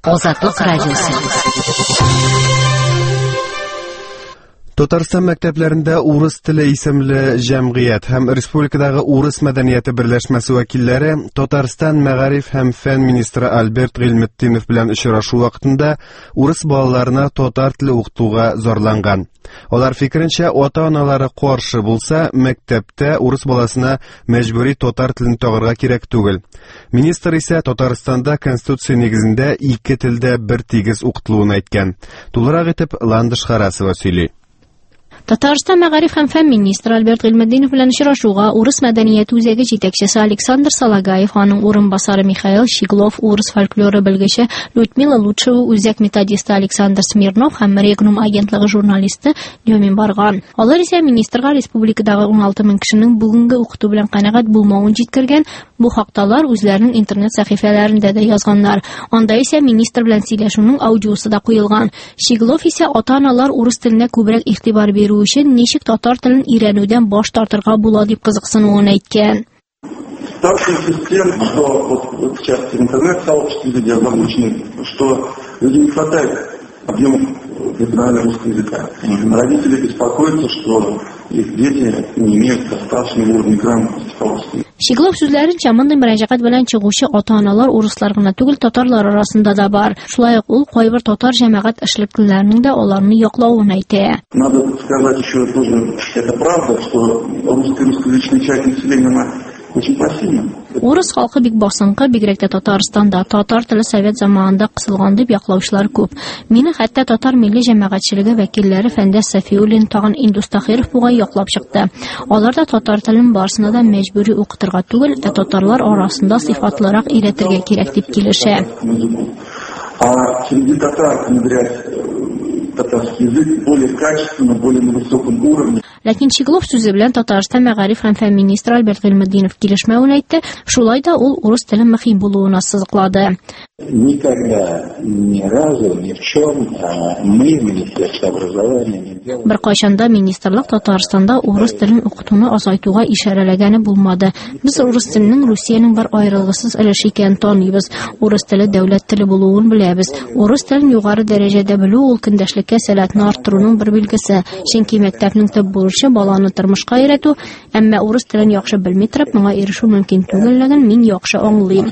Азатлык радиосы. Татарстан мәктәпләрендә урыс теле исемле җәмгыять һәм республикадагы урыс мәдәнияте берләшмәсе вәкилләре Татарстан мәгариф һәм фән министры Альберт Гыйлметдинов белән очрашу вакытында урыс балаларына татар теле укытуга зарланган. Алар фикеренчә, ата-аналары каршы булса, мәктәптә урыс баласына мәҗбүри татар телен тагырга кирәк түгел. Министр исә Татарстанда конституция нигезендә ике телдә бер тигез укытылуын әйткән. Тулырак итеп Ландыш Харасова сөйли. Татарстан мәгариф һәм фән министры Альберт Гыйлметдинов белән очрашуга урыс мәдәнияте үзәге җитәкчесе Александр Салагаев, аның урынбасары Михаил Щеглов, урыс фольклоры белгече Людмила Лучшева, үзәк методисты Александр Смирнов һәм Регнум агентлыгы журналисты Дёмин барган. Алар исә министрга республикадагы 16 мең кешенең бүгенге укыту белән канәгать булмавын җиткергән. Бу хакталар үзләренең интернет сәхифәләрендә дә язганнар. Анда исә министр белән сөйләшүнең аудиосы да куелган. Щеглов исә ата-аналар урыс теленә күбрәк игътибар бирү өчен ничек татар телен өйрәнүдән баш тартырга була дип кызыксынуын әйткән. Сталкиваемся с тем, что вот сейчас в интернет-сообществе люди озабочены, что людям не хватает объемов регионального русского языка. Родители беспокоятся, что их дети не имеют достаточного уровня грамотности по-русски. Щеглов сүзләренчә, мондый мөрәҗәгать белән чыгучы ата-аналар урыслар гына түгел, татарлар арасында да бар. Шулай ук ул кайбер татар җәмәгать эшлеклеләренең дә аларны яклавын әйтә. Надо сказать еще тоже, это правда, что русскоязычная часть населения очень пассивна. Урыс халкы бик басынкы, бигрәк тә Татарстанда татар теле совет заманында кысылган дип яклаучылар күп. Мине хәтта татар милли җәмәгатьчелеге вәкилләре Фәндәс Сафиуллин, тагын Индус Тахиров бугай яклап чыкты. Алар да татар телен барсына да мәҗбүри укытырга түгел, татарлар арасында сыйфатлырак өйрәтергә кирәк дип килешә. А среди татар внедрять татарский язык более качественно, более на высоком уровне. Ләкин Щеглов сүзе белән Татарстан мәгариф һәм фән министры Альберт Гыйлметдинов килешмәвен әйтте. Шулай да ул урыс телен мөһим булуына сызыклады. Никогда, ни разу, ни в чем мы, Министерство образования, не делали. Бер кайчанда министрлык Татарстанда урыс телен укытуны азайтуга ишарәләгәне булмады. Без урыс теленең Русиянең бер аерылгысыз өлеше икәнен таныйбыз. Урыс теле дәүләт теле булуын беләбез. Урыс телен югары дәрәҗәдә белү ул көндәшлеккә сәләтне арттыруның бер билгесе. Чөнки мәктәпнең төп бурычы баланы тормышка өйрәтү, әмма урыс телен яхшы белми торып, моңа ирешү мөмкин түгеллеген мин яхшы аңлыйм.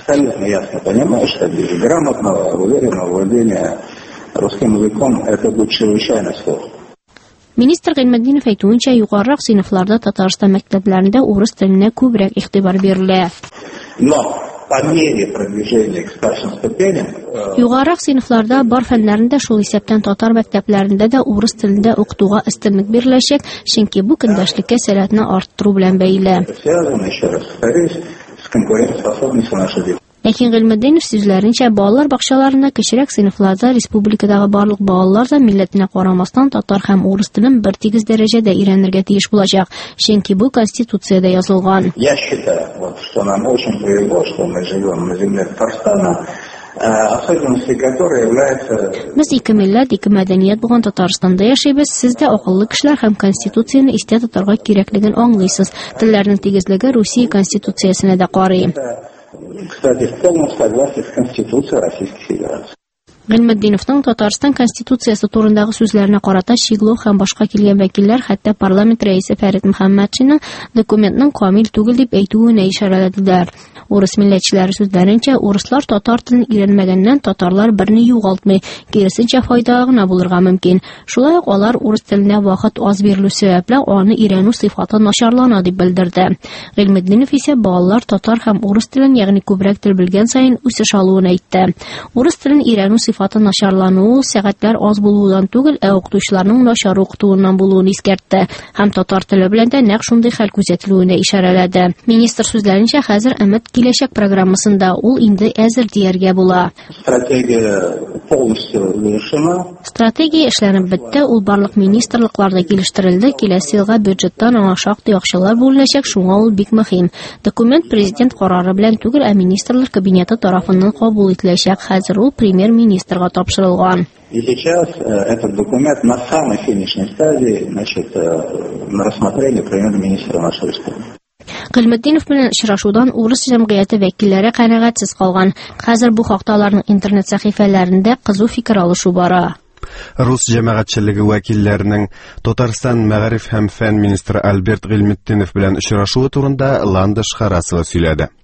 Грамотного, уверенного владения русским языком это будет чрезвычайно сложно. Министр Гыйлметдинов әйтүенчә, югарырак сыйныфларда Татарстан мәктәпләрендә урыс теленә күбрәк игътибар бирелә. Но по мере продвижения к старшим ступеням югарырак сыйныфларда бар фәннәрендә шул исәптән татар мәктәпләрендә дә урыс телендә укытуга өстенлек биреләчәк, чөнки бу көндәшлеккә сәләтне арттыру белән бәйле. Связано, еще раз повторюсь, с конкурентоспособностью нашей державы. Ләкин Гыйлметдинов сүзләренчә, балалар бакчаларында кечерәк сыйныфларда республикадагы барлык балалар да милләтенә карамастан татар һәм урыс телен бер тигез дәрәҗәдә өйрәнергә тиеш булачак, чөнки бу конституциядә язылган. Я считаю, что нам очень повезло, что мы живем на земле Татарстана, особенностью которой является... Без ике милләт, ике мәдәният булган Татарстанда яшәйбез. Сез дә акыллы кешеләр һәм конституцияне истә тотарга кирәклеген аңлыйсыз. Телләрнең тигезлеге Русия конституциясенә дә карый. Кстати, в полном согласии с Конституцией Российской Федерации. Гыйлметдиновның Татарстан конституциясе турындагы сүзләренә карата Щеглов һәм башка килгән вәкилләр хәтта парламент рәисе Фәрит Мөхәммәтшинның документның камил түгел дип әйтүенә ишарәләделәр. Урыс милләтчеләре сүзләренчә, урыслар татар телен өйрәнмәгәннән татарлар берни югалтмый, киресенчә файда гына булырга мөмкин. Шулай ук алар урыс теленә вакыт аз бирелү сәбәпле аны өйрәнү сыйфаты начарлана дип белдерде. Гыйлметдинов исә балалар татар һәм урыс телен, ягъни күбрәк тел белгән саен үсеш алуын әйтте. Урыс телен өйрәнү сыйфаты начарлануы сәгатьләр аз булудан түгел, укытучыларның начар укытуыннан булуын искәртте һәм татар теле белән дә нәкъ шундый хәл күзәтелүенә ишарәләде. Министр сүзләренчә, хәзер өмет киләчәк программасында ул инде әзер дияргә була. Стратегия полностью завершена. Стратегия эшләнеп бетте, ул барлык министрлыкларда килештерелде. Киләсе елга бюджеттан аңа шактый акчалар бүленәчәк, шуңа ул бик мөһим. Документ президент карары белән түгел, ә министрлар кабинеты тарафыннан кабул ителәчәк. Хәзер ул премьер-министрга тапшырылган. И сейчас этот документ на самой финишной стадии, на рассмотрение премьер-министра нашей республики. Гыйлметдинов белән очрашудан урыс җәмгыяте вәкилләре канәгатьсез калган. Хәзер бу хакта аларның интернет сәхифәләрендә кызу фикер алышу бара. Рус җәмәгатьчелеге вәкилләренең Татарстан мәгариф һәм фән министры Альберт Гыйлметдинов белән очрашуы турында Ландыш Харасова сөйләде.